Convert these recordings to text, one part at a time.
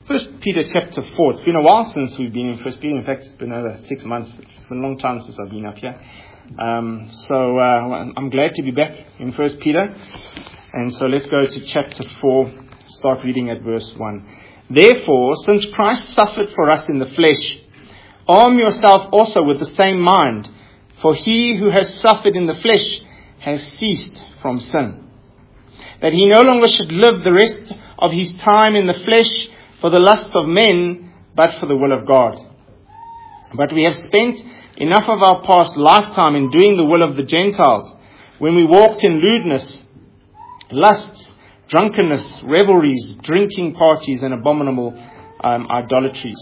First Peter chapter 4. It's been a while since we've been in First Peter. In fact, it's been over 6 months. It's been a long time since I've been up here. So I'm glad to be back in First Peter. And so let's go to chapter 4. Start reading at verse 1. Therefore, since Christ suffered for us in the flesh, arm yourself also with the same mind. For he who has suffered in the flesh has ceased from sin, that he no longer should live the rest of his time in the flesh for the lust of men, but for the will of God. But we have spent enough of our past lifetime in doing the will of the Gentiles, when we walked in lewdness, lusts, drunkenness, revelries, drinking parties, and abominable idolatries.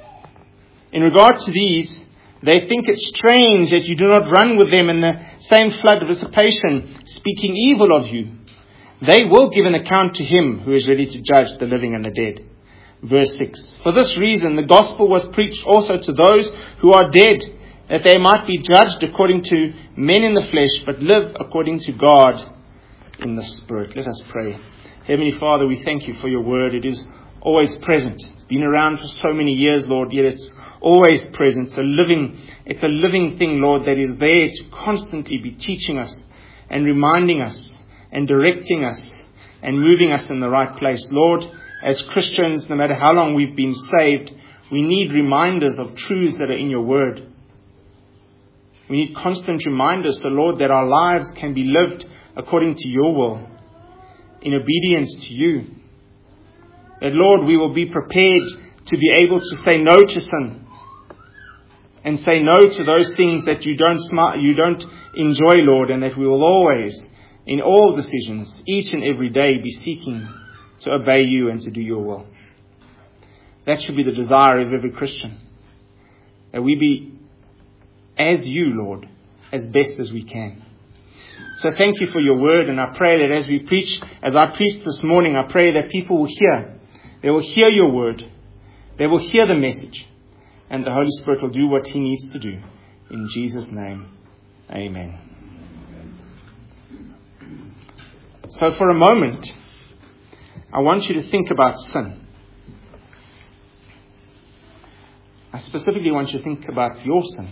In regard to these, they think it strange that you do not run with them in the same flood of dissipation, speaking evil of you. They will give an account to him who is ready to judge the living and the dead. Verse 6. For this reason the gospel was preached also to those who are dead, that they might be judged according to men in the flesh, but live according to God in the Spirit. Let us pray. Heavenly Father, we thank you for your word. It is always present. It's been around for so many years, Lord, yet it's always present. It's a living thing, Lord, that is there to constantly be teaching us and reminding us and directing us and moving us in the right place. Lord, as Christians, no matter how long we've been saved, we need reminders of truths that are in your word. We need constant reminders, so Lord, that our lives can be lived according to your will, in obedience to you. That, Lord, we will be prepared to be able to say no to sin and say no to those things that you don't enjoy, Lord, and that we will always, in all decisions, each and every day, be seeking to obey you and to do your will. That should be the desire of every Christian. That we be as you, Lord, as best as we can. So thank you for your word, and I pray that as I preach this morning, I pray that people will hear. They will hear your word. They will hear the message. And the Holy Spirit will do what he needs to do. In Jesus' name, amen. So for a moment, I want you to think about sin. I specifically want you to think about your sin.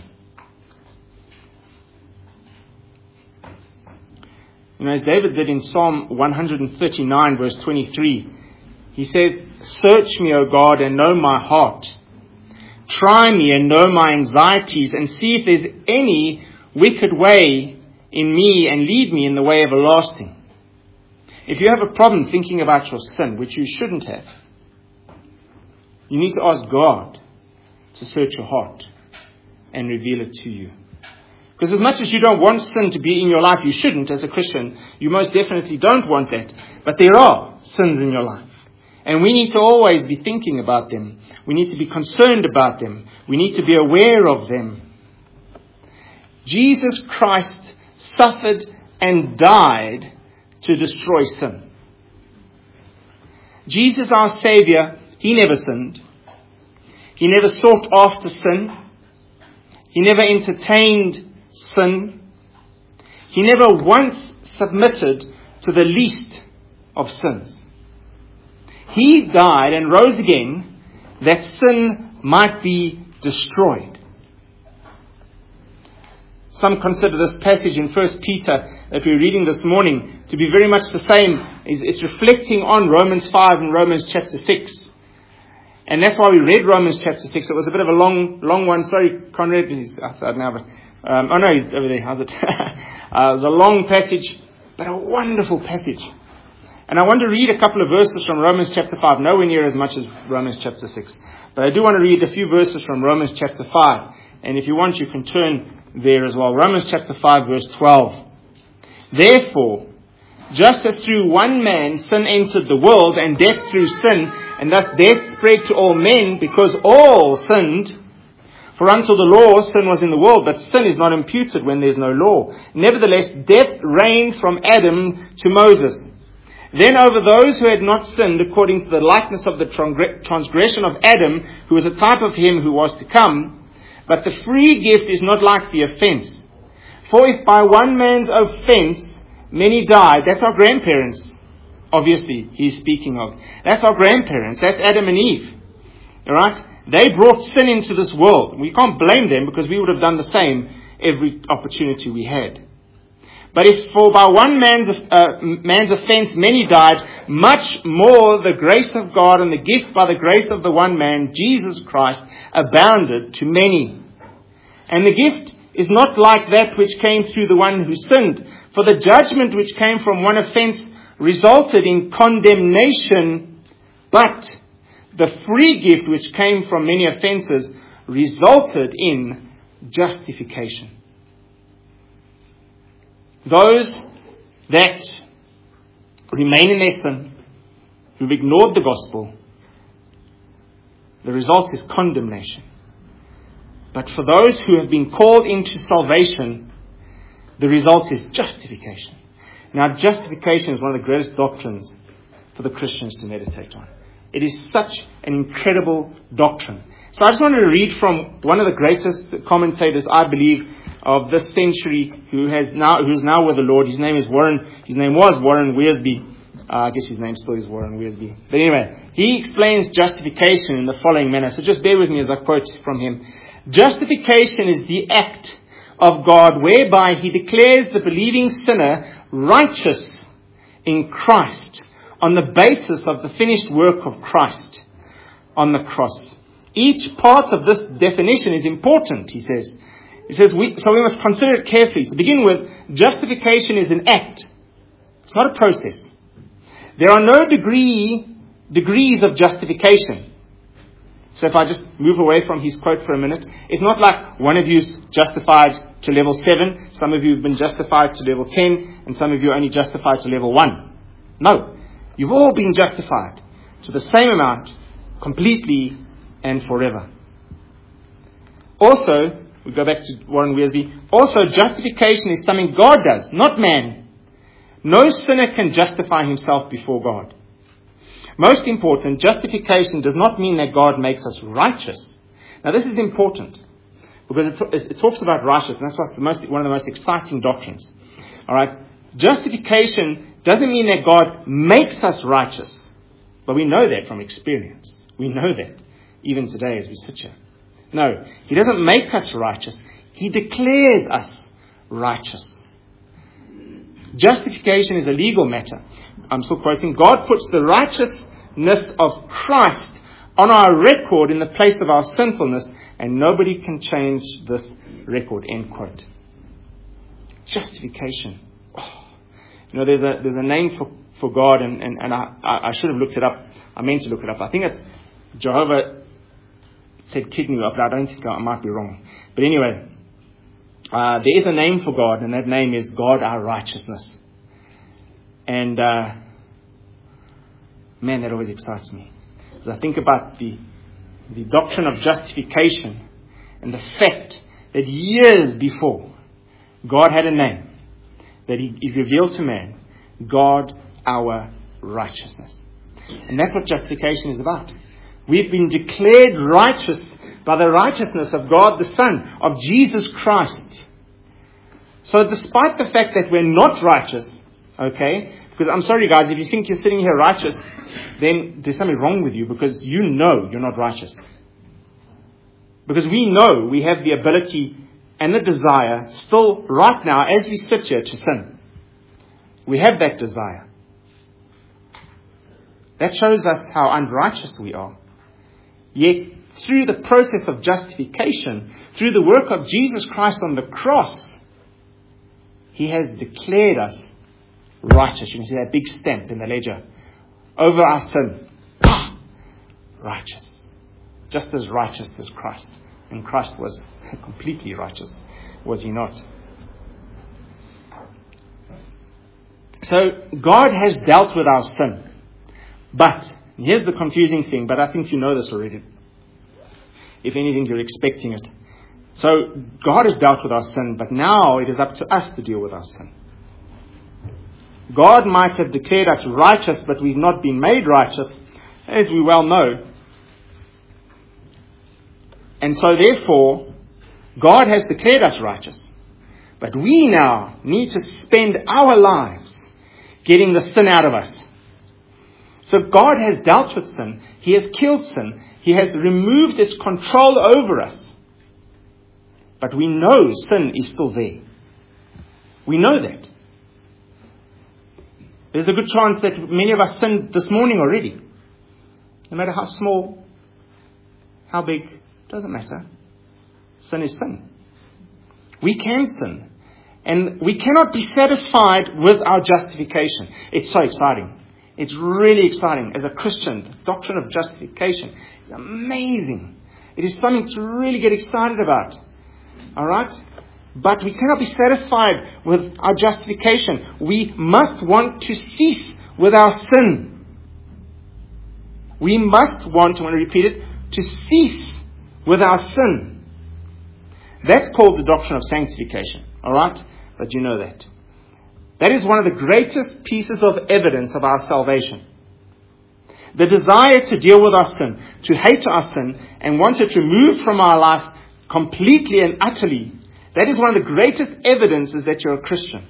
You know, as David did in Psalm 139, verse 23, he said, "Search me, O God, and know my heart. Try me and know my anxieties, and see if there's any wicked way in me, and lead me in the way everlasting." If you have a problem thinking about your sin, which you shouldn't have, you need to ask God to search your heart and reveal it to you. Because as much as you don't want sin to be in your life, you shouldn't as a Christian. You most definitely don't want that. But there are sins in your life. And we need to always be thinking about them. We need to be concerned about them. We need to be aware of them. Jesus Christ suffered and died to destroy sin. Jesus, our Savior, he never sinned. He never sought after sin. He never entertained sin. He never once submitted to the least of sins. He died and rose again that sin might be destroyed. Some consider this passage in 1 Peter that we're reading this morning to be very much the same. It's reflecting on Romans 5 and Romans chapter 6. And that's why we read Romans chapter 6. It was a bit of a long one. Sorry, Conrad, he's outside now. But oh no, he's over there. How's it? It was a long passage, but a wonderful passage. And I want to read a couple of verses from Romans chapter 5. Nowhere near as much as Romans chapter 6. But I do want to read a few verses from Romans chapter 5. And if you want, you can turn there as well. Romans chapter 5, verse 12. Therefore, just as through one man sin entered the world, and death through sin, and thus death spread to all men because all sinned. For until the law, sin was in the world, but sin is not imputed when there is no law. Nevertheless, death reigned from Adam to Moses. Then over those who had not sinned according to the likeness of the transgression of Adam, who was a type of him who was to come, but the free gift is not like the offense. For if by one man's offense many died, that's our grandparents, obviously, he's speaking of. That's our grandparents, that's Adam and Eve. Alright? They brought sin into this world. We can't blame them because we would have done the same every opportunity we had. But if for by one man's offense many died, much more the grace of God and the gift by the grace of the one man, Jesus Christ, abounded to many. And the gift is not like that which came through the one who sinned. For the judgment which came from one offense resulted in condemnation, but the free gift which came from many offenses resulted in justification. Those that remain in their sin, who've ignored the gospel, the result is condemnation. But for those who have been called into salvation, the result is justification. Now, justification is one of the greatest doctrines for the Christians to meditate on. It is such an incredible doctrine. So I just wanted to read from one of the greatest commentators, I believe, of this century, who's now with the Lord. His name was Warren Wiersbe. I guess his name still is Warren Wiersbe. But anyway, he explains justification in the following manner. So just bear with me as I quote from him. Justification is the act of God whereby He declares the believing sinner righteous in Christ on the basis of the finished work of Christ on the cross. Each part of this definition is important, he says. He says, so we must consider it carefully. To begin with, justification is an act. It's not a process. There are no degrees of justification. So if I just move away from his quote for a minute, it's not like one of you's justified to level 7, some of you have been justified to level 10, and some of you are only justified to level 1. No. You've all been justified to the same amount, completely and forever. Also, we go back to Warren Wiersbe. Also, justification is something God does, not man. No sinner can justify himself before God. Most important, justification does not mean that God makes us righteous. Now, this is important because it talks about righteousness. That's one of the most exciting doctrines. All right, justification doesn't mean that God makes us righteous, but we know that from experience. We know that even today as we sit here. No, He doesn't make us righteous. He declares us righteous. Justification is a legal matter. I'm still quoting. God puts the righteousness of Christ on our record in the place of our sinfulness, and nobody can change this record. End quote. Justification. Oh. You know, there's a name for God, and I should have looked it up. I meant to look it up. I think it's Jehovah said kidney, but I don't think I might be wrong. But anyway, there is a name for God, and that name is God our righteousness. And man, that always excites me. As I think about the doctrine of justification and the fact that years before, God had a name that He revealed to man, God our righteousness. And that's what justification is about. We've been declared righteous by the righteousness of God the Son, of Jesus Christ. So despite the fact that we're not righteous, okay, because I'm sorry guys, if you think you're sitting here righteous, then there's something wrong with you, because you know you're not righteous. Because we know we have the ability and the desire still right now as we sit here to sin. We have that desire. That shows us how unrighteous we are. Yet, through the process of justification, through the work of Jesus Christ on the cross, He has declared us righteous. You can see that big stamp in the ledger. Over our sin. Righteous. Just as righteous as Christ. And Christ was completely righteous, was He not? So, God has dealt with our sin. But, here's the confusing thing, but I think you know this already. If anything, you're expecting it. So, God has dealt with our sin, but now it is up to us to deal with our sin. God might have declared us righteous, but we've not been made righteous, as we well know. And so, therefore, God has declared us righteous. But we now need to spend our lives getting the sin out of us. So God has dealt with sin. He has killed sin. He has removed its control over us. But we know sin is still there. We know that. There's a good chance that many of us sinned this morning already. No matter how small, how big, doesn't matter. Sin is sin. We can sin. And we cannot be satisfied with our justification. It's so exciting. It's really exciting. As a Christian, the doctrine of justification is amazing. It is something to really get excited about. Alright? But we cannot be satisfied with our justification. We must want to cease with our sin. We must want, I want to repeat it, to cease with our sin. That's called the doctrine of sanctification. Alright? But you know that. That is one of the greatest pieces of evidence of our salvation. The desire to deal with our sin, to hate our sin, and want it removed from our life completely and utterly. That is one of the greatest evidences that you're a Christian.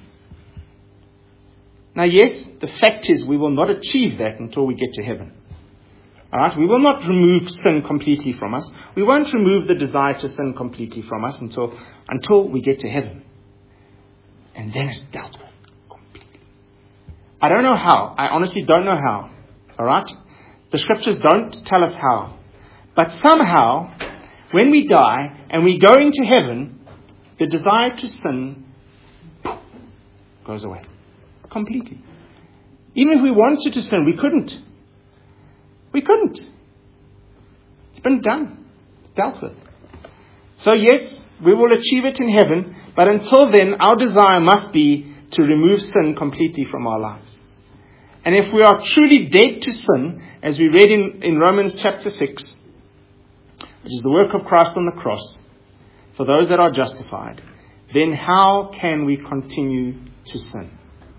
Now, yes, the fact is we will not achieve that until we get to heaven. Alright, we will not remove sin completely from us. We won't remove the desire to sin completely from us until we get to heaven. And then it's dealt with completely. I don't know how. I honestly don't know how. Alright? The scriptures don't tell us how. But somehow, when we die and we go into heaven, the desire to sin goes away. Completely. Even if we wanted to sin, we couldn't. We couldn't. It's been done. It's dealt with. So yes, we will achieve it in heaven, but until then, our desire must be to remove sin completely from our lives. And if we are truly dead to sin, as we read in Romans chapter 6, which is the work of Christ on the cross, for those that are justified, then how can we continue to sin?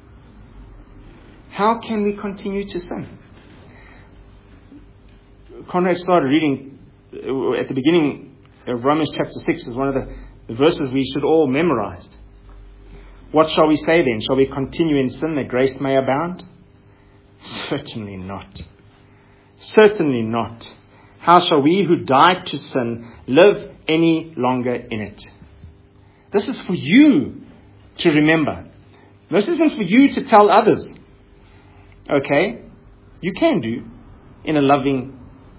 How can we continue to sin? Conrad started reading at the beginning of Romans chapter 6 is one of the verses we should all memorize. What shall we say then? Shall we continue in sin that grace may abound? Certainly not. Certainly not. How shall we who died to sin live any longer in it? This is for you to remember. This isn't for you to tell others. Okay? You can do in a loving,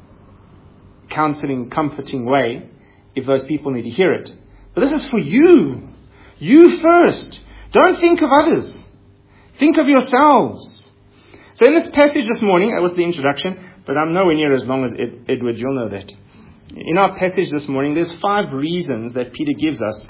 counseling, comforting way if those people need to hear it. But this is for you. You first. Don't think of others. Think of yourselves. So in this passage this morning, that was the introduction, but I'm nowhere near as long as Edward, you'll know that. In our passage this morning, there's 5 reasons that Peter gives us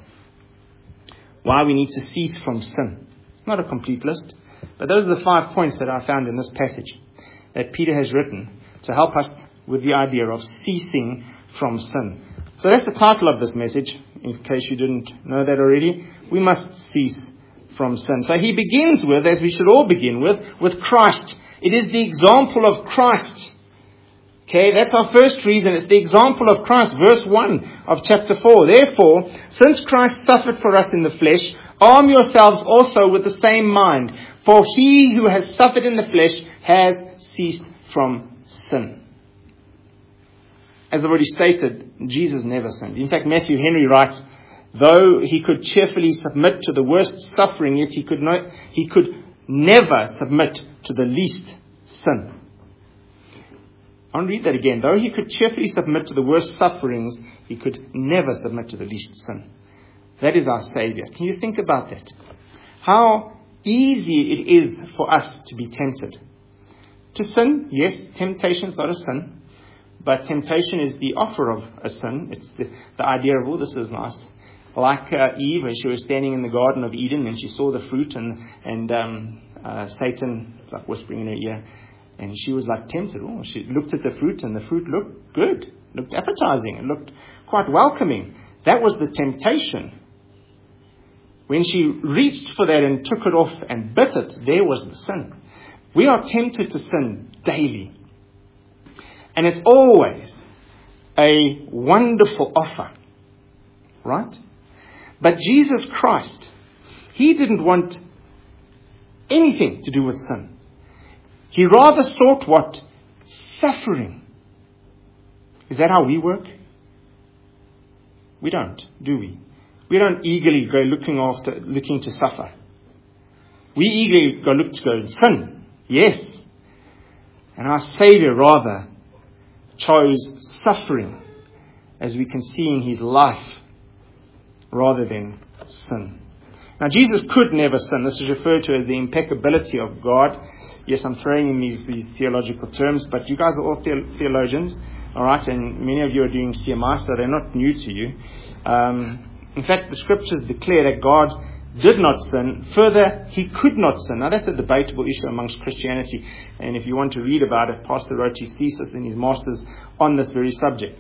why we need to cease from sin. It's not a complete list, but those are the 5 points that I found in this passage that Peter has written to help us with the idea of ceasing from sin. So that's the title of this message, in case you didn't know that already. We must cease from sin. So he begins with, as we should all begin with Christ. It is the example of Christ. Okay, that's our first reason. It's the example of Christ. Verse 1 of chapter 4. Therefore, since Christ suffered for us in the flesh, arm yourselves also with the same mind. For he who has suffered in the flesh has ceased from sin. As I've already stated, Jesus never sinned. In fact, Matthew Henry writes, though he could cheerfully submit to the worst suffering, yet he could never submit to the least sin. I'll read that again. Though he could cheerfully submit to the worst sufferings, he could never submit to the least sin. That is our Savior. Can you think about that? How easy it is for us to be tempted. To sin, yes, temptation is not a sin. But temptation is the offer of a sin. It's the idea of, oh, this is nice. Like Eve, as she was standing in the Garden of Eden and she saw the fruit and Satan like whispering in her ear. And she was like tempted. Oh, she looked at the fruit and the fruit looked good. Looked appetizing. It looked quite welcoming. That was the temptation. When she reached for that and took it off and bit it, there was the sin. We are tempted to sin daily. And it's always a wonderful offer. Right? But Jesus Christ, he didn't want anything to do with sin. He rather sought what? Suffering. Is that how we work? We don't, do we? We don't eagerly go looking to suffer. We eagerly look to go and sin. Yes. And our Savior rather chose suffering, as we can see in his life, rather than sin. Now, Jesus could never sin. This is referred to as the impeccability of God. Yes, I'm throwing in these theological terms, but you guys are all theologians, all right, and many of you are doing CMI, so they're not new to you. In fact, the scriptures declare that God did not sin. Further, he could not sin. Now, that's a debatable issue amongst Christianity, and if you want to read about it, Pastor wrote his thesis and his master's on this very subject.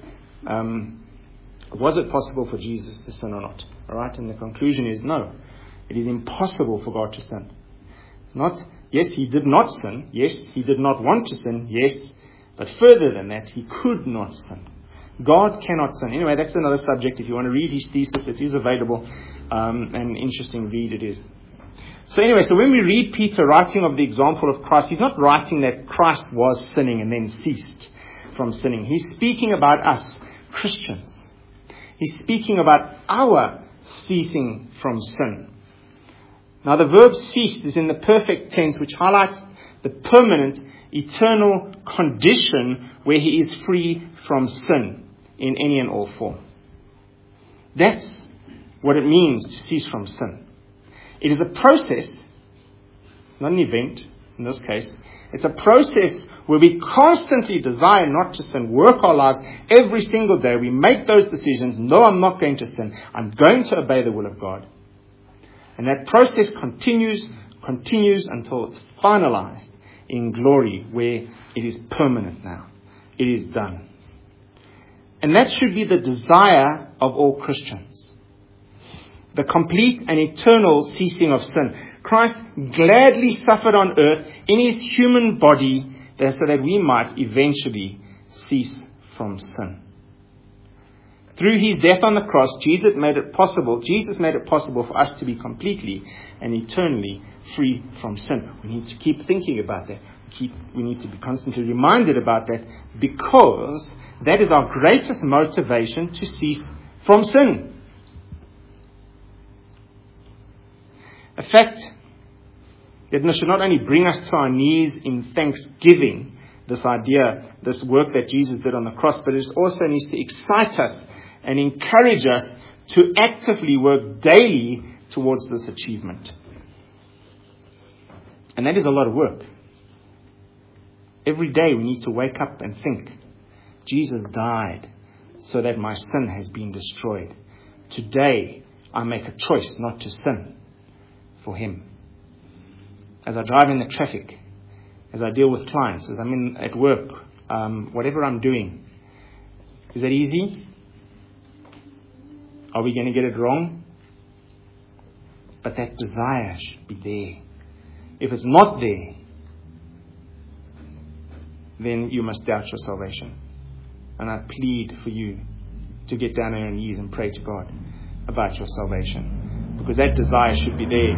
Was it possible for Jesus to sin or not? All right, and the conclusion is no. It is impossible for God to sin. Not, yes, he did not sin. Yes, he did not want to sin. Yes, but further than that, he could not sin. God cannot sin. Anyway, that's another subject. If you want to read his thesis, it is available. An interesting read it is. So anyway, so when we read Peter writing of the example of Christ, he's not writing that Christ was sinning and then ceased from sinning. He's speaking about us, Christians. He's speaking about our ceasing from sin. Now, the verb ceased is in the perfect tense, which highlights the permanent, eternal condition where he is free from sin in any and all form. That's what it means to cease from sin. It is a process, not an event in this case. It's a process where we constantly desire not to sin, work our lives every single day. We make those decisions. No, I'm not going to sin. I'm going to obey the will of God. And that process continues until it's finalized in glory, where it is permanent now. It is done. And that should be the desire of all Christians. The complete and eternal ceasing of sin. Christ gladly suffered on earth in his human body so that we might eventually cease from sin. Through his death on the cross, Jesus made it possible for us to be completely and eternally free from sin. We need to keep thinking about that. We need to be constantly reminded about that, because that is our greatest motivation to cease from sin. A fact that should not only bring us to our knees in thanksgiving, this idea, this work that Jesus did on the cross, but it also needs to excite us and encourage us to actively work daily towards this achievement. And that is a lot of work. Every day we need to wake up and think, Jesus died so that my sin has been destroyed. Today I make a choice not to sin for him. As I drive in the traffic, as I deal with clients, as I'm at work, whatever I'm doing, is that easy? Are we going to get it wrong? But that desire should be there. If it's not there, then you must doubt your salvation. And I plead for you to get down on your knees and pray to God about your salvation, because that desire should be there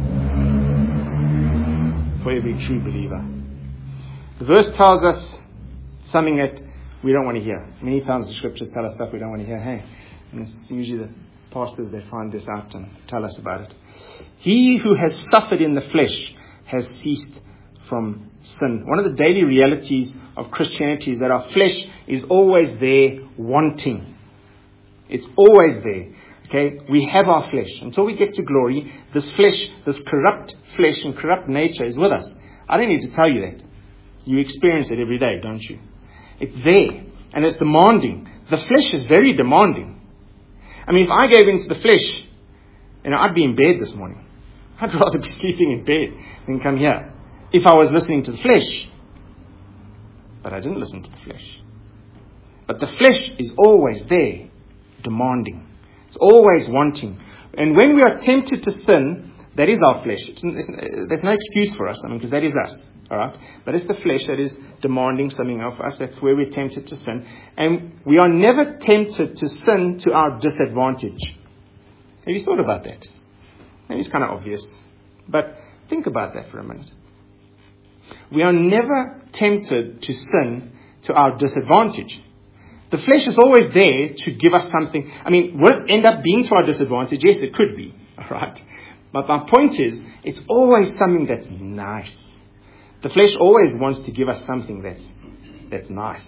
for every true believer. The verse tells us something that we don't want to hear. Many times the scriptures tell us stuff we don't want to hear. Hey, and it's usually the pastors that find this out and tell us about it. He who has suffered in the flesh has ceased from sin. One of the daily realities of Christianity is that our flesh is always there wanting. It's always there. Okay, we have our flesh. Until we get to glory, this flesh, this corrupt flesh and corrupt nature is with us. I don't need to tell you that. You experience it every day, don't you? It's there, and it's demanding. The flesh is very demanding. I mean, if I gave into the flesh, I'd be in bed this morning. I'd rather be sleeping in bed than come here if I was listening to the flesh. But I didn't listen to the flesh. But the flesh is always there, demanding. It's always wanting. And when we are tempted to sin, that is our flesh. There's no excuse for us, because that is us. All right? But it's the flesh that is demanding something of us. That's where we're tempted to sin. And we are never tempted to sin to our disadvantage. Have you thought about that? Maybe it's kind of obvious. But think about that for a minute. We are never tempted to sin to our disadvantage. The flesh is always there to give us something. I mean, will it end up being to our disadvantage? Yes, it could be. Right? But my point is, it's always something that's nice. The flesh always wants to give us something that's nice,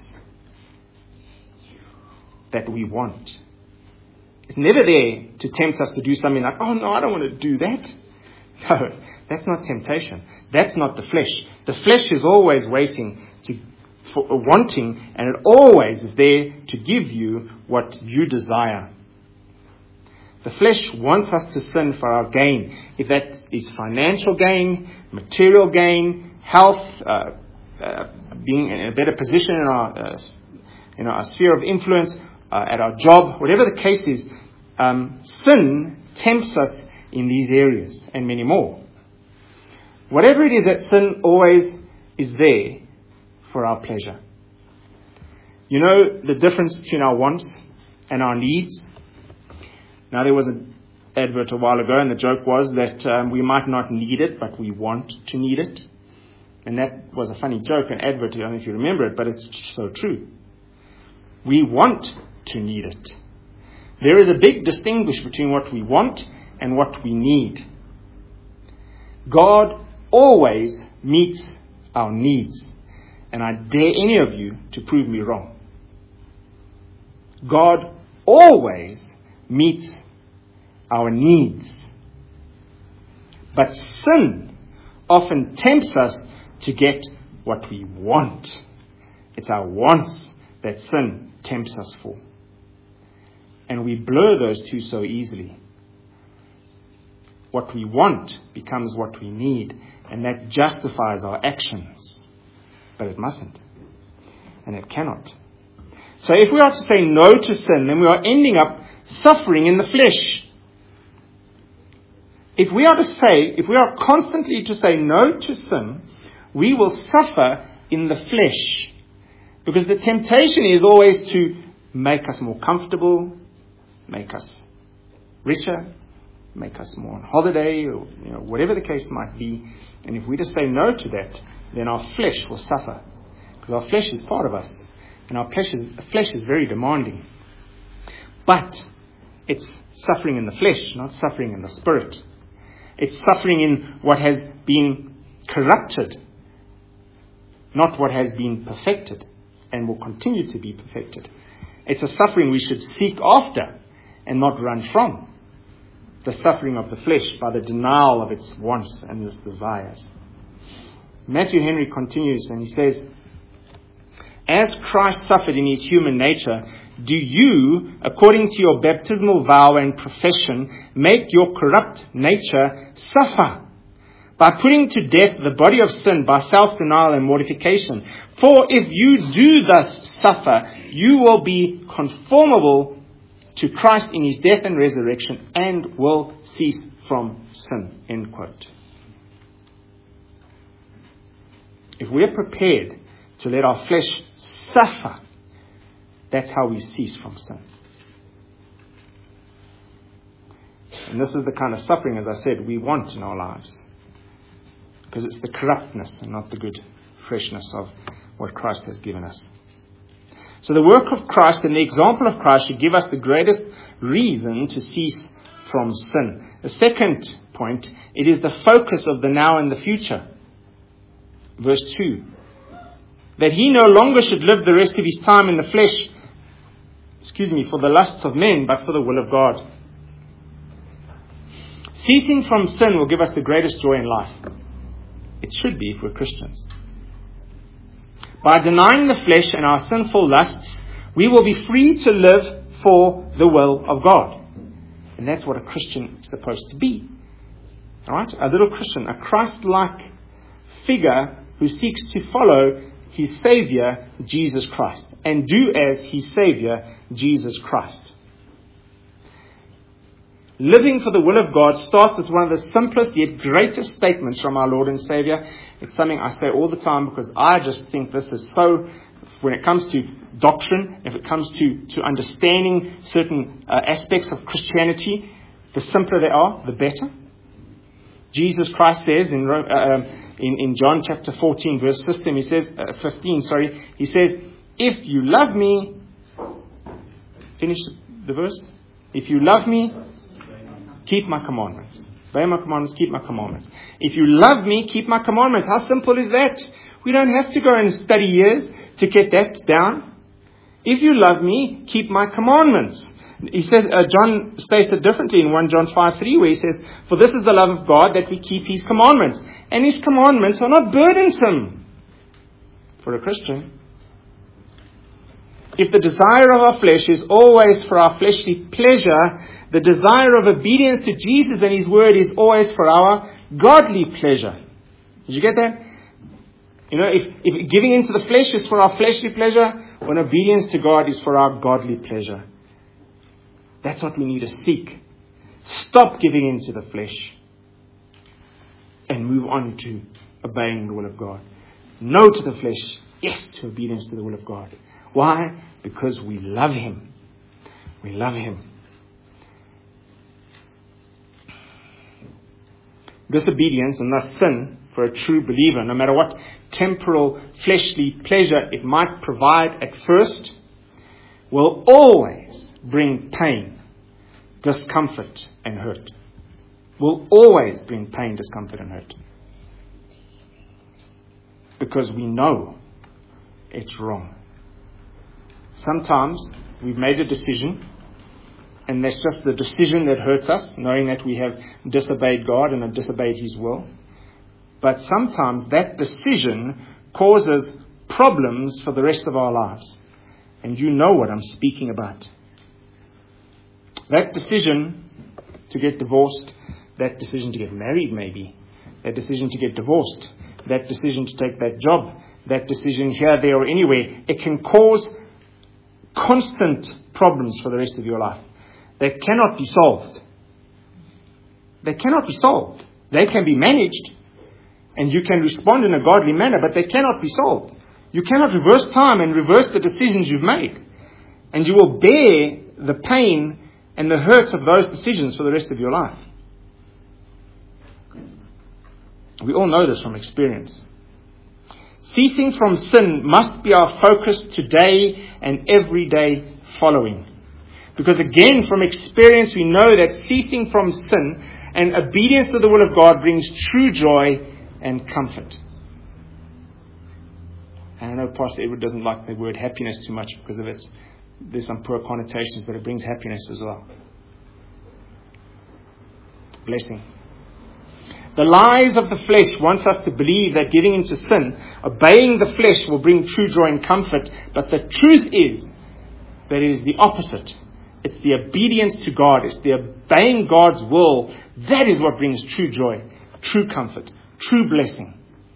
that we want. It's never there to tempt us to do something like, oh no, I don't want to do that. No, that's not temptation. That's not the flesh. The flesh is always waiting for wanting, and it always is there to give you what you desire. The flesh wants us to sin for our gain. If that is financial gain, material gain, health, being in a better position in our sphere of influence, at our job, whatever the case is, sin tempts us in these areas and many more. Whatever it is that sin always is there for our pleasure. You know the difference between our wants and our needs? Now, there was an advert a while ago, and the joke was that we might not need it, but we want to need it. And that was a funny joke, an advert, I don't know if you remember it, but it's so true. We want to need it. There is a big distinction between what we want and what we need. God always meets our needs. And I dare any of you to prove me wrong. God always meets our needs. But sin often tempts us to get what we want. It's our wants that sin tempts us for. And we blur those two so easily. What we want becomes what we need, and that justifies our actions. But it mustn't. And it cannot. So if we are to say no to sin, then we are ending up suffering in the flesh. If we are constantly to say no to sin, we will suffer in the flesh. Because the temptation is always to make us more comfortable, make us richer, make us more on holiday, or whatever the case might be. And if we just say no to that, then our flesh will suffer. Because our flesh is part of us. And our flesh is very demanding. But it's suffering in the flesh, not suffering in the spirit. It's suffering in what has been corrupted, not what has been perfected and will continue to be perfected. It's a suffering we should seek after and not run from. The suffering of the flesh by the denial of its wants and its desires. Matthew Henry continues and he says, as Christ suffered in his human nature, do you, according to your baptismal vow and profession, make your corrupt nature suffer by putting to death the body of sin by self-denial and mortification? For if you do thus suffer, you will be conformable to Christ in his death and resurrection and will cease from sin. End quote. If we are prepared to let our flesh suffer, that's how we cease from sin. And this is the kind of suffering, as I said, we want in our lives. Because it's the corruptness and not the good freshness of what Christ has given us. So the work of Christ and the example of Christ should give us the greatest reason to cease from sin. The second point, it is the focus of the now and the future. Verse 2. That he no longer should live the rest of his time in the flesh, for the lusts of men, but for the will of God. Ceasing from sin will give us the greatest joy in life. It should be if we're Christians. By denying the flesh and our sinful lusts, we will be free to live for the will of God. And that's what a Christian is supposed to be. All right? A little Christian, a Christ-like figure who seeks to follow his Savior, Jesus Christ, and do as his Savior, Jesus Christ. Living for the will of God starts as one of the simplest yet greatest statements from our Lord and Savior. It's something I say all the time because I just think this is so, when it comes to doctrine, if it comes to understanding certain aspects of Christianity, the simpler they are, the better. Jesus Christ says in in John chapter 14, verse 15, he says, if you love me, finish the verse. If you love me, keep my commandments. Obey my commandments, keep my commandments. If you love me, keep my commandments. How simple is that? We don't have to go and study years to get that down. If you love me, keep my commandments. He says, John states it differently in 1 John 5:3, where he says, for this is the love of God, that we keep his commandments. And his commandments are not burdensome for a Christian. If the desire of our flesh is always for our fleshly pleasure, the desire of obedience to Jesus and his word is always for our godly pleasure. Did you get that? You know, if giving into the flesh is for our fleshly pleasure, when obedience to God is for our godly pleasure. That's what we need to seek. Stop giving into the flesh and move on to obeying the will of God. No to the flesh, yes to obedience to the will of God. Why? Because we love him. We love him. Disobedience and thus sin for a true believer, no matter what temporal fleshly pleasure it might provide at first, will always bring pain, discomfort and hurt. Will always bring pain, discomfort and hurt. Because we know it's wrong. Sometimes we've made a decision, and that's just the decision that hurts us, knowing that we have disobeyed God and have disobeyed his will. But sometimes that decision causes problems for the rest of our lives. And you know what I'm speaking about. That decision to get divorced, that decision to get married maybe, that decision to get divorced, that decision to take that job, that decision here, there or anywhere, it can cause constant problems for the rest of your life. They cannot be solved. They cannot be solved. They can be managed, and you can respond in a godly manner, but they cannot be solved. You cannot reverse time and reverse the decisions you've made. And you will bear the pain and the hurt of those decisions for the rest of your life. We all know this from experience. Ceasing from sin must be our focus today and every day following. Because again, from experience, we know that ceasing from sin and obedience to the will of God brings true joy and comfort. And I know Pastor Edward doesn't like the word happiness too much because of its, there's some poor connotations, but it brings happiness as well. Blessing. The lies of the flesh wants us to believe that giving into sin, obeying the flesh, will bring true joy and comfort. But the truth is that it is the opposite. It's the obedience to God. It's the obeying God's will. That is what brings true joy, true comfort, true blessing.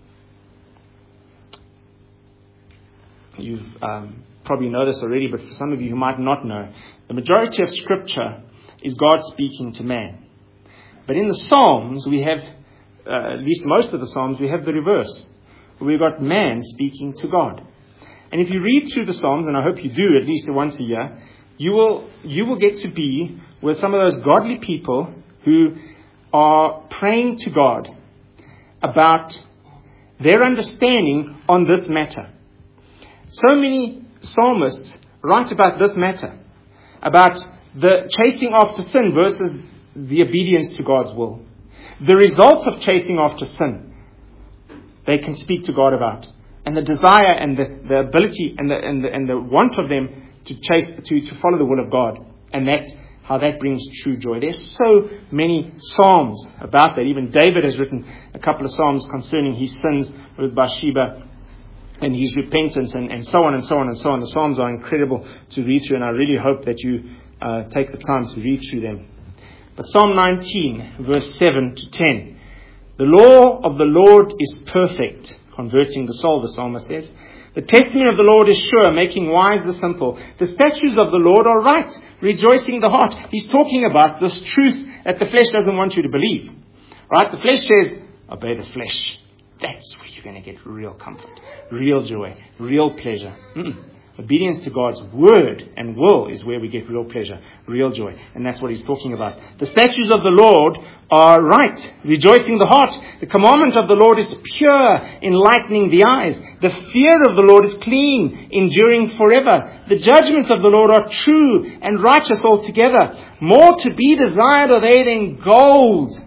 You've probably know this already, but for some of you who might not know, the majority of Scripture is God speaking to man. But in the Psalms, we have, at least most of the Psalms, we have the reverse. We've got man speaking to God. And if you read through the Psalms, and I hope you do at least once a year, you will get to be with some of those godly people who are praying to God about their understanding on this matter. So many psalmists write about this matter, about the chasing after sin versus the obedience to God's will. The results of chasing after sin, they can speak to God about. And the desire and the ability and the want of them to chase, to follow the will of God. And that's how that brings true joy. There's so many psalms about that. Even David has written a couple of psalms concerning his sins with Bathsheba and his repentance and so on and so on and so on. The psalms are incredible to read through, and I really hope that you take the time to read through them. But Psalm 19, verse 7 to 10. The law of the Lord is perfect, converting the soul, the psalmist says. The testimony of the Lord is sure, making wise the simple. The statutes of the Lord are right, rejoicing the heart. He's talking about this truth that the flesh doesn't want you to believe. Right? The flesh says, obey the flesh. That's where you're going to get real comfort, real joy, real pleasure. Obedience to God's word and will is where we get real pleasure, real joy. And that's what he's talking about. The statutes of the Lord are right, rejoicing the heart. The commandment of the Lord is pure, enlightening the eyes. The fear of the Lord is clean, enduring forever. The judgments of the Lord are true and righteous altogether. More to be desired are they than gold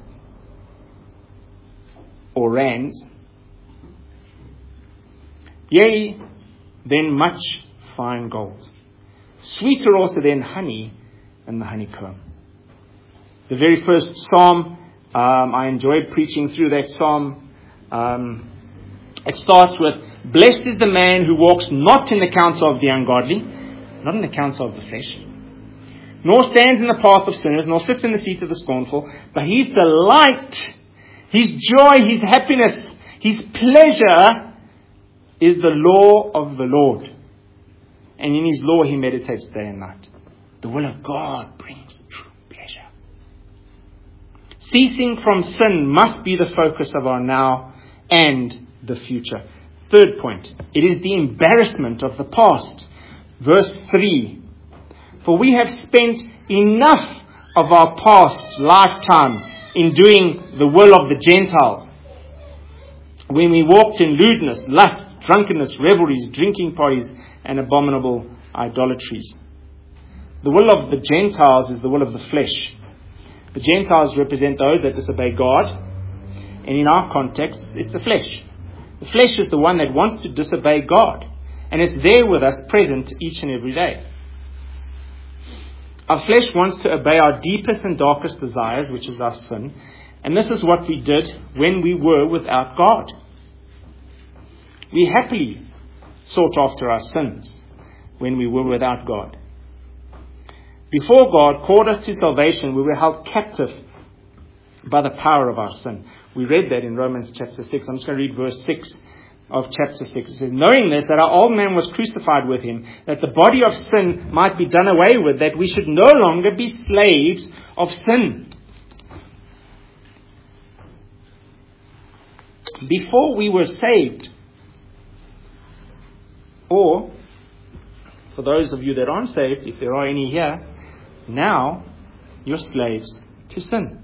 or rands. Yea, than much fine gold. Sweeter also than honey and the honeycomb. The very first psalm, I enjoyed preaching through that psalm. It starts with, blessed is the man who walks not in the counsel of the ungodly, not in the counsel of the flesh, nor stands in the path of sinners, nor sits in the seat of the scornful, but his delight, his joy, his happiness, his pleasure is the law of the Lord. And in his law he meditates day and night. The will of God brings true pleasure. Ceasing from sin must be the focus of our now and the future. Third point, it is the embarrassment of the past. Verse 3. For we have spent enough of our past lifetime in doing the will of the Gentiles. When we walked in lewdness, lust, drunkenness, revelries, drinking parties, and abominable idolatries. The will of the Gentiles is the will of the flesh. The Gentiles represent those that disobey God. And in our context, it's the flesh. The flesh is the one that wants to disobey God. And it's there with us, present each and every day. Our flesh wants to obey our deepest and darkest desires, which is our sin. And this is what we did when we were without God. We happily sought after our sins when we were without God. Before God called us to salvation, we were held captive by the power of our sin. We read that in Romans chapter 6. I'm just going to read verse 6 of chapter 6. It says, knowing this, that our old man was crucified with him, that the body of sin might be done away with, that we should no longer be slaves of sin. Before we were saved, or, for those of you that aren't saved, if there are any here, now you're slaves to sin.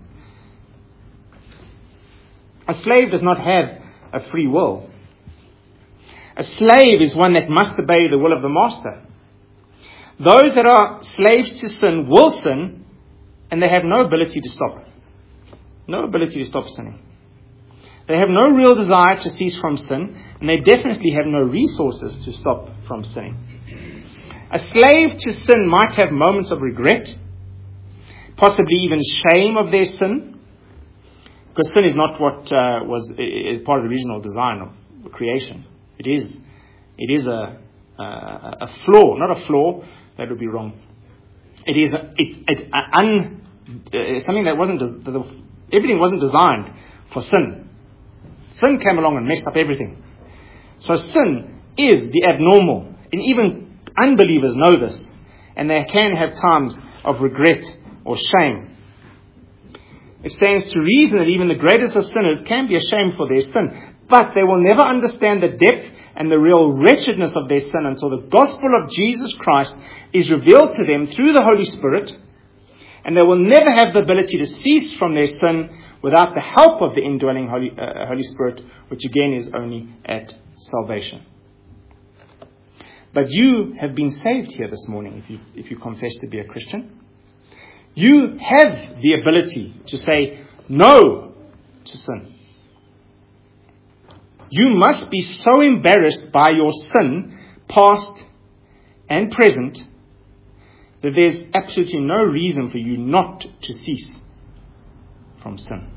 A slave does not have a free will. A slave is one that must obey the will of the master. Those that are slaves to sin will sin, and they have no ability to stop. No ability to stop sinning. They have no real desire to cease from sin, and they definitely have no resources to stop from sinning. A slave to sin might have moments of regret, possibly even shame of their sin, because sin is not what is part of the original design of creation. It is a flaw, not a flaw. That would be wrong. It's something that everything wasn't designed for sin. Sin came along and messed up everything. So sin is the abnormal. And even unbelievers know this. And they can have times of regret or shame. It stands to reason that even the greatest of sinners can be ashamed for their sin. But they will never understand the depth and the real wretchedness of their sin until the gospel of Jesus Christ is revealed to them through the Holy Spirit. And they will never have the ability to cease from their sin without the help of the indwelling Holy Spirit, which again is only at salvation. But you have been saved here this morning if you confess to be a Christian. You have the ability to say no to sin. You must be so embarrassed by your sin, past and present, that there's absolutely no reason for you not to cease from sin.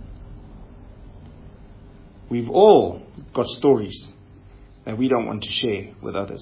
We've all got stories that we don't want to share with others.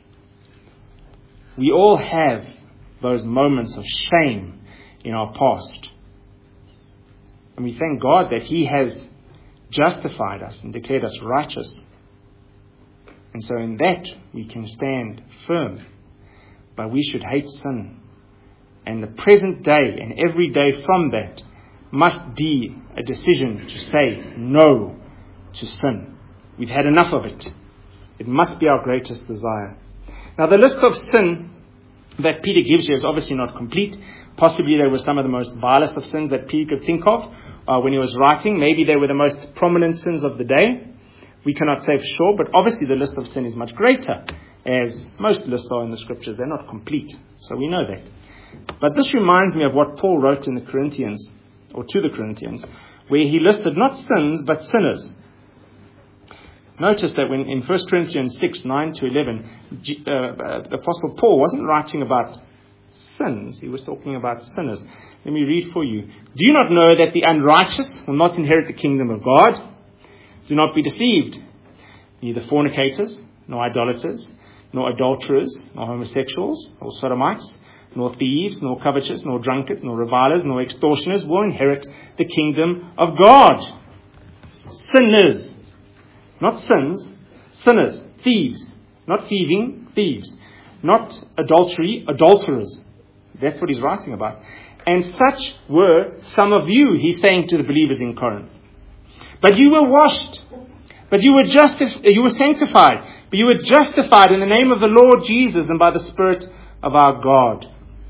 We all have those moments of shame in our past. And we thank God that He has justified us and declared us righteous. And so in that we can stand firm. But we should hate sin. And the present day and every day from that must be a decision to say no to sin. We've had enough of it. It must be our greatest desire. Now, the list of sin that Peter gives here is obviously not complete. Possibly they were some of the most vilest of sins that Peter could think of when he was writing. Maybe they were the most prominent sins of the day. We cannot say for sure, but obviously the list of sin is much greater, as most lists are in the scriptures. They're not complete, so we know that. But this reminds me of what Paul wrote in the Corinthians, or to the Corinthians, where he listed not sins, but sinners. Notice that when in 1 Corinthians 6, 9 to 11, the Apostle Paul wasn't writing about sins. He was talking about sinners. Let me read for you. Do you not know that the unrighteous will not inherit the kingdom of God? Do not be deceived. Neither fornicators, nor idolaters, nor adulterers, nor homosexuals, nor sodomites, nor thieves, nor covetous, nor drunkards, nor revilers, nor extortioners will inherit the kingdom of God. Sinners. Not sins, sinners, thieves. Not thieving, thieves. Not adultery, adulterers. That's what he's writing about. And such were some of you, he's saying to the believers in Corinth. But you were washed, but you were sanctified, but you were justified in the name of the Lord Jesus and by the Spirit of our God.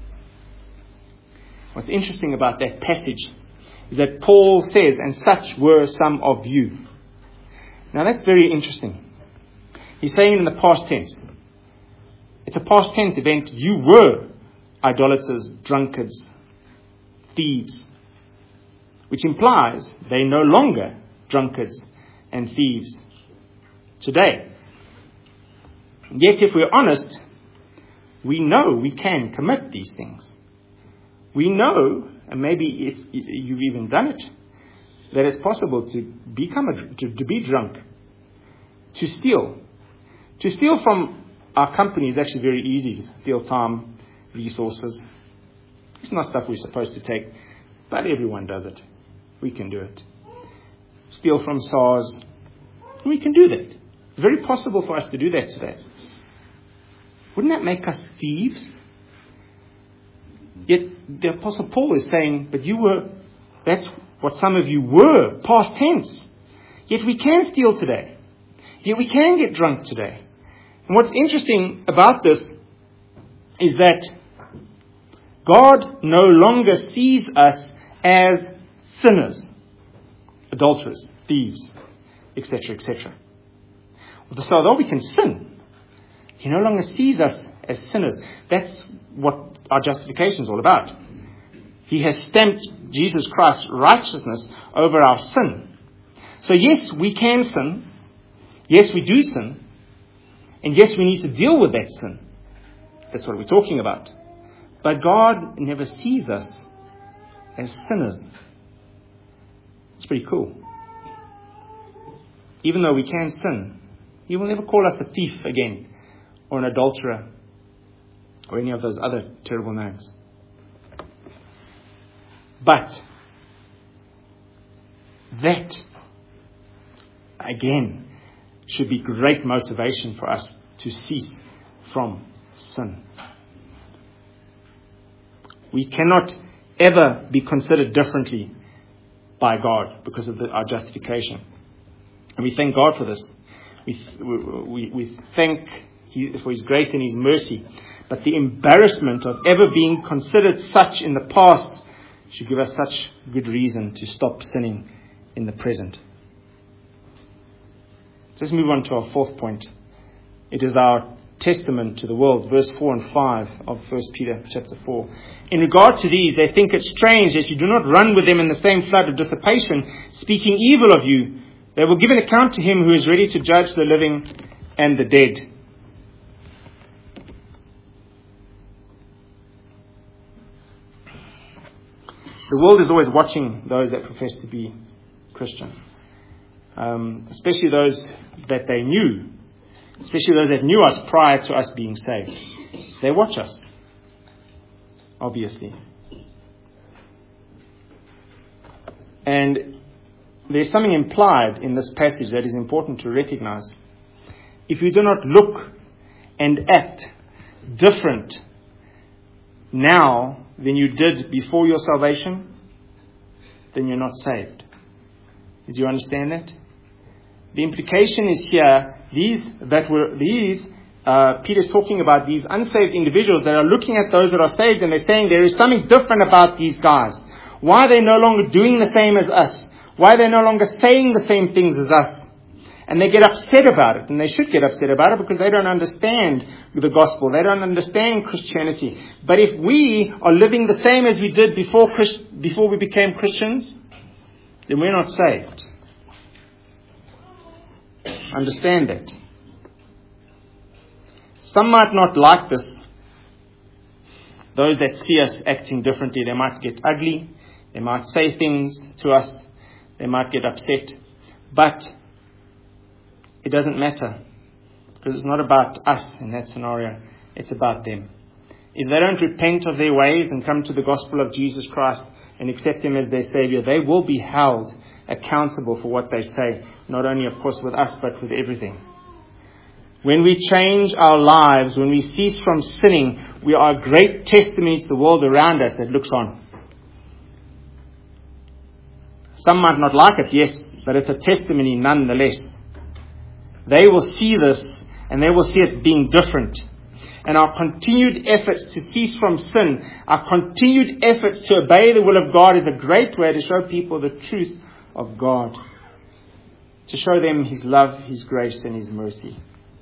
What's interesting about that passage is that Paul says, and such were some of you. Now that's very interesting. He's saying in the past tense. It's a past tense event. You were idolaters, drunkards, thieves. Which implies they're no longer drunkards and thieves today. Yet if we're honest, we know we can commit these things. We know, and maybe you've even done it, that it's possible to be drunk, to steal. To steal from our company is actually very easy. To steal time, resources. It's not stuff we're supposed to take, but everyone does it. We can do it. Steal from SARS. We can do that. It's very possible for us to do that today. Wouldn't that make us thieves? Yet the Apostle Paul is saying, but that's what some of you were, past tense. Yet we can steal today. Yet we can get drunk today. And what's interesting about this is that God no longer sees us as sinners, adulterers, thieves, etc., etc. So although we can sin, He no longer sees us as sinners. That's what our justification is all about. He has stamped Jesus Christ's righteousness over our sin. So yes, we can sin. Yes, we do sin. And yes, we need to deal with that sin. That's what we're talking about. But God never sees us as sinners. It's pretty cool. Even though we can sin, He will never call us a thief again, or an adulterer, or any of those other terrible names. But that, again, should be great motivation for us to cease from sin. We cannot ever be considered differently by God because of our justification. And we thank God for this. We thank for His grace and His mercy. But the embarrassment of ever being considered such in the past should give us such good reason to stop sinning in the present. So let's move on to our fourth point. It is our testament to the world, verse 4 and 5 of 1 Peter chapter 4. In regard to these, they think it strange that you do not run with them in the same flood of dissipation, speaking evil of you. They will give an account to Him who is ready to judge the living and the dead. The world is always watching those that profess to be Christian, especially those that they knew, especially those that knew us prior to us being saved. They watch us, obviously. And there's something implied in this passage that is important to recognize. If you do not look and act different now than you did before your salvation, then you're not saved. Did you understand that? The implication is here, these Peter's talking about these unsaved individuals that are looking at those that are saved, and they're saying there is something different about these guys. Why are they no longer doing the same as us? Why are they no longer saying the same things as us? And they get upset about it, and they should get upset about it because they don't understand the gospel. They don't understand Christianity. But if we are living the same as we did before we became Christians, then we're not saved. Understand that. Some might not like this. Those that see us acting differently, they might get ugly. They might say things to us. They might get upset. But it doesn't matter, because it's not about us in that scenario. It's about them. If they don't repent of their ways and come to the gospel of Jesus Christ and accept Him as their Savior, they will be held accountable for what they say. Not only, of course, with us, but with everything. When we change our lives, when we cease from sinning, we are a great testimony to the world around us that looks on. Some might not like it, yes, but it's a testimony nonetheless. They will see this, and they will see it being different. And our continued efforts to cease from sin, our continued efforts to obey the will of God is a great way to show people the truth of God. To show them His love, His grace, and His mercy.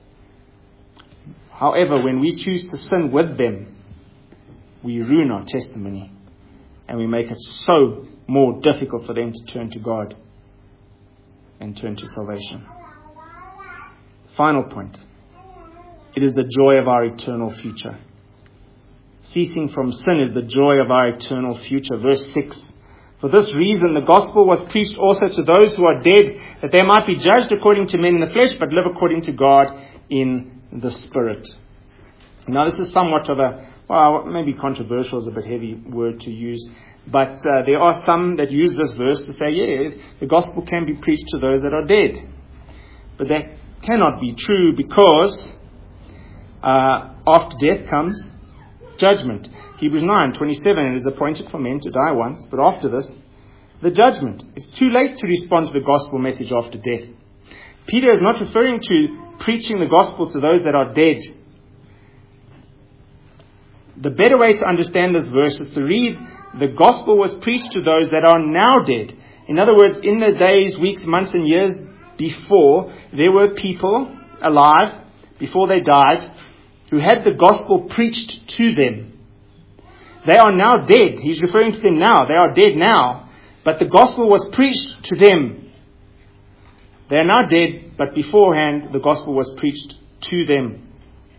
However, when we choose to sin with them, we ruin our testimony. And we make it so more difficult for them to turn to God and turn to salvation. Final point. It is the joy of our eternal future. Ceasing from sin is the joy of our eternal future. Verse 6. For this reason the gospel was preached also to those who are dead, that they might be judged according to men in the flesh, but live according to God in the Spirit. Now this is somewhat of a, well, maybe controversial is a bit heavy word to use, but there are some that use this verse to say, yeah, the gospel can be preached to those that are dead. But that cannot be true, because after death comes judgment. Hebrews 9:27, it is appointed for men to die once, but after this, the judgment. It's too late to respond to the gospel message after death. Peter is not referring to preaching the gospel to those that are dead. The better way to understand this verse is to read, the gospel was preached to those that are now dead. In other words, in the days, weeks, months and years before, there were people alive, before they died, who had the gospel preached to them. They are now dead. He's referring to them now. They are dead now. But the gospel was preached to them. They are now dead, but beforehand the gospel was preached to them.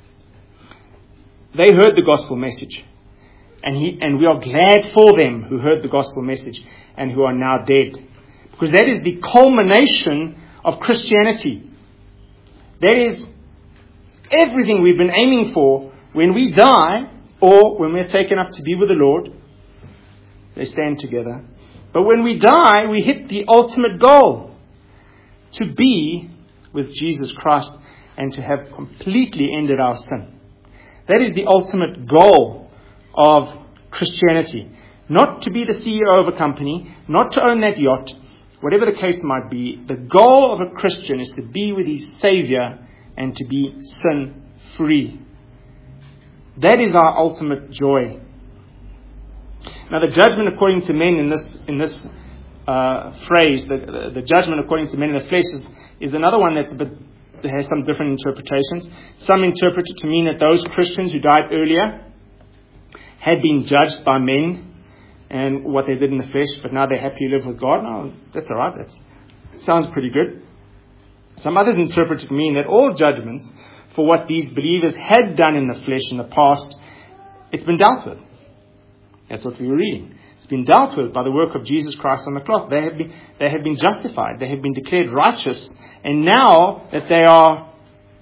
They heard the gospel message. And we are glad for them who heard the gospel message and who are now dead. Because that is the culmination of Christianity. That is everything we've been aiming for. When we die, or when we're taken up to be with the Lord, they stand together. But when we die, we hit the ultimate goal, to be with Jesus Christ and to have completely ended our sin. That is the ultimate goal of Christianity. Not to be the CEO of a company, not to own that yacht, whatever the case might be. The goal of a Christian is to be with his Savior and to be sin-free. That is our ultimate joy. Now, the judgment according to men in this phrase, the judgment according to men in the flesh, is another one that has some different interpretations. Some interpret it to mean that those Christians who died earlier had been judged by men and what they did in the flesh, but now they're happy to live with God. No, that's all right. That sounds pretty good. Some others interpret it to mean that all judgments for what these believers had done in the flesh in the past, it's been dealt with. That's what we were reading. It's been dealt with by the work of Jesus Christ on the cross. They have been justified. They have been declared righteous. And now that they are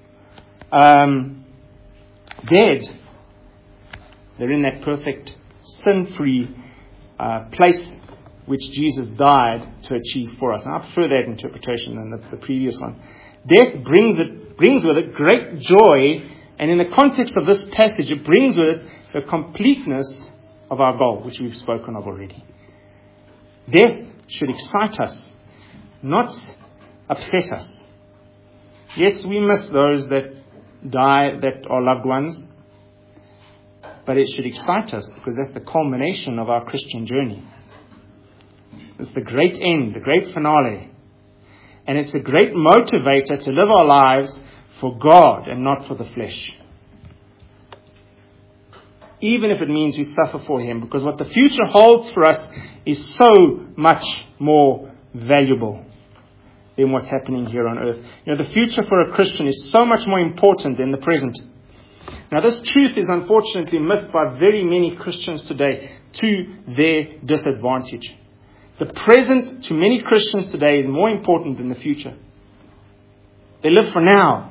dead, they're in that perfect, sin-free place which Jesus died to achieve for us. And I prefer that interpretation than the previous one. Death brings with it great joy, and in the context of this passage, it brings with it the completeness of our goal, which we've spoken of already. Death should excite us, not upset us. Yes, we miss those that die that are loved ones. But it should excite us because that's the culmination of our Christian journey. It's the great end, the great finale. And it's a great motivator to live our lives for God and not for the flesh. Even if it means we suffer for Him, because what the future holds for us is so much more valuable than what's happening here on earth. The future for a Christian is so much more important than the present. Now, this truth is unfortunately missed by very many Christians today to their disadvantage. The present to many Christians today is more important than the future. They live for now.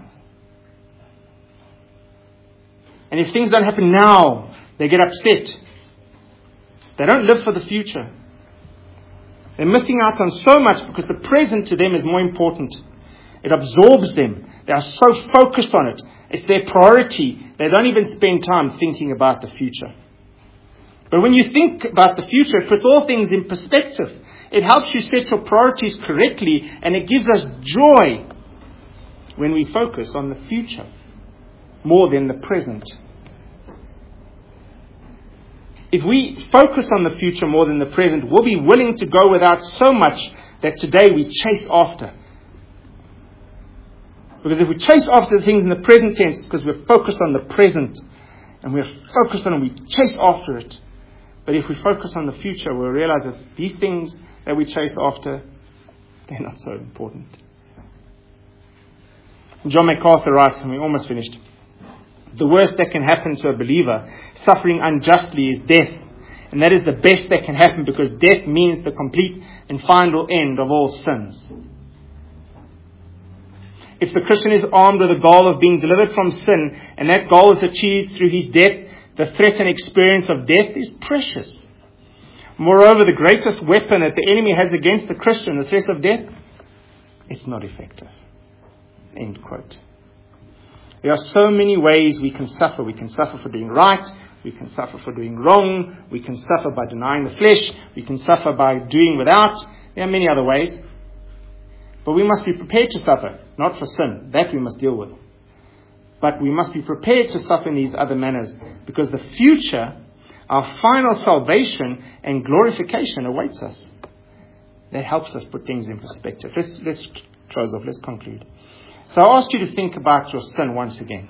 And if things don't happen now, they get upset. They don't live for the future. They're missing out on so much because the present to them is more important. It absorbs them. They are so focused on it. It's their priority. They don't even spend time thinking about the future. But when you think about the future, it puts all things in perspective. It helps you set your priorities correctly, and it gives us joy when we focus on the future more than the present. If we focus on the future more than the present, we'll be willing to go without so much that today we chase after. Because if we chase after the things in the present tense, because we're focused on the present, and we're focused on it, we chase after it. But if we focus on the future, we'll realize that these things that we chase after, they're not so important. John MacArthur writes, and we're almost finished, the worst that can happen to a believer, suffering unjustly, is death. And that is the best that can happen because death means the complete and final end of all sins. If the Christian is armed with the goal of being delivered from sin, and that goal is achieved through his death, the threat and experience of death is precious. Moreover, the greatest weapon that the enemy has against the Christian, the threat of death, it's not effective. End quote. There are so many ways we can suffer. We can suffer for doing right. We can suffer for doing wrong. We can suffer by denying the flesh. We can suffer by doing without. There are many other ways. But we must be prepared to suffer, not for sin. That we must deal with. But we must be prepared to suffer in these other manners because the future, our final salvation and glorification awaits us. That helps us put things in perspective. Let's close off. Let's conclude. So I ask you to think about your sin once again.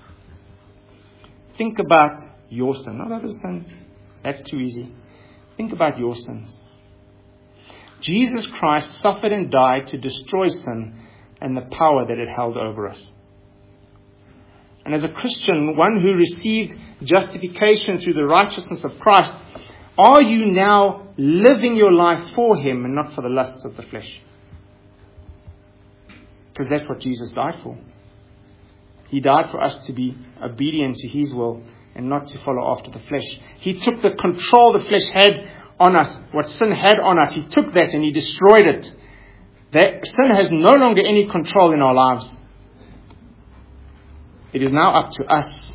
Think about your sin, not other sins. That's too easy. Think about your sins. Jesus Christ suffered and died to destroy sin and the power that it held over us. And as a Christian, one who received justification through the righteousness of Christ, are you now living your life for Him and not for the lusts of the flesh? Because that's what Jesus died for. He died for us to be obedient to His will and not to follow after the flesh. He took the control the flesh had on us, what sin had on us. He took that and He destroyed it. That sin has no longer any control in our lives. It is now up to us.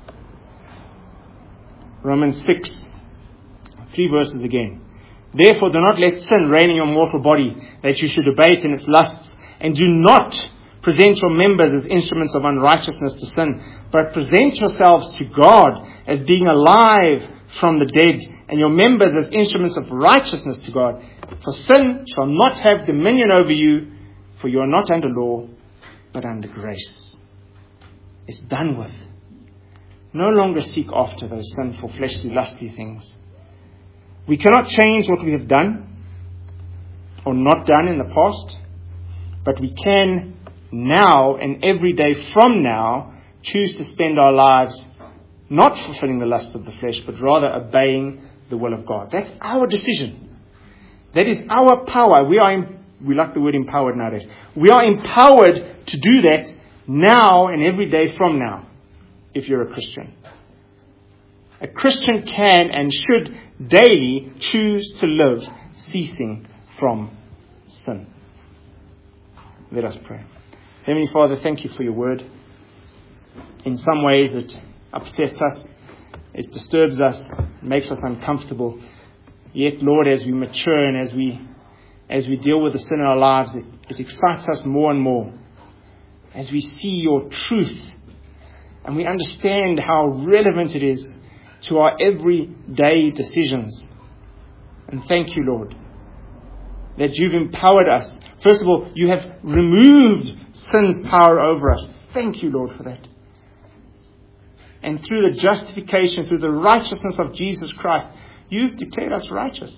Romans 6, 3 verses again. Therefore do not let sin reign in your mortal body, that you should obey it in its lusts. And do not present your members as instruments of unrighteousness to sin, but present yourselves to God as being alive from the dead, and your members as instruments of righteousness to God. For sin shall not have dominion over you, for you are not under law, but under grace. It's done with. No longer seek after those sinful, fleshly, lusty things. We cannot change what we have done or not done in the past. But we can now and every day from now choose to spend our lives not fulfilling the lusts of the flesh, but rather obeying the will of God. That's our decision. That is our power. We like the word empowered nowadays. We are empowered to do that now and every day from now, if you're a Christian. A Christian can and should daily choose to live ceasing from sin. Let us pray. Heavenly Father, thank you for your word. In some ways it upsets us, it disturbs us, makes us uncomfortable. Yet, Lord, as we mature and as we deal with the sin in our lives, it excites us more and more. As we see your truth And we understand how relevant it is to our everyday decisions. And thank you, Lord, that you've empowered us. First of all, you have removed sin's power over us. Thank you, Lord, for that. And through the justification, through the righteousness of Jesus Christ, you've declared us righteous.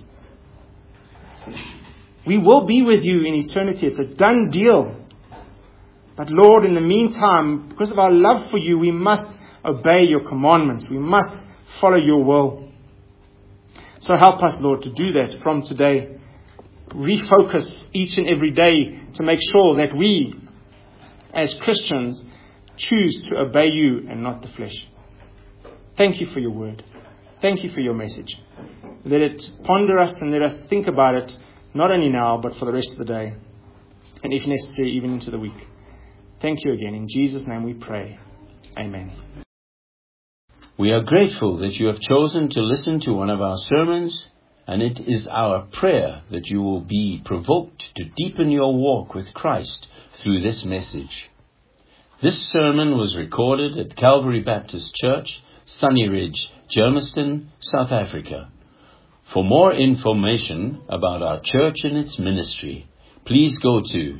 We will be with you in eternity. It's a done deal. But Lord, in the meantime, because of our love for you, we must obey your commandments. We must follow your will. So help us, Lord, to do that from today. Refocus each and every day to make sure that we, as Christians, choose to obey you and not the flesh. Thank you for your word. Thank you for your message. Let it ponder us and let us think about it, not only now, but for the rest of the day. And if necessary, even into the week. Thank you again. In Jesus' name we pray. Amen. We are grateful that you have chosen to listen to one of our sermons, and it is our prayer that you will be provoked to deepen your walk with Christ through this message. This sermon was recorded at Calvary Baptist Church, Sunny Ridge, Germiston, South Africa. For more information about our church and its ministry, please go to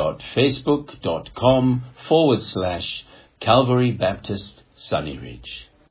www.facebook.com/Calvary Baptist Sunny Ridge.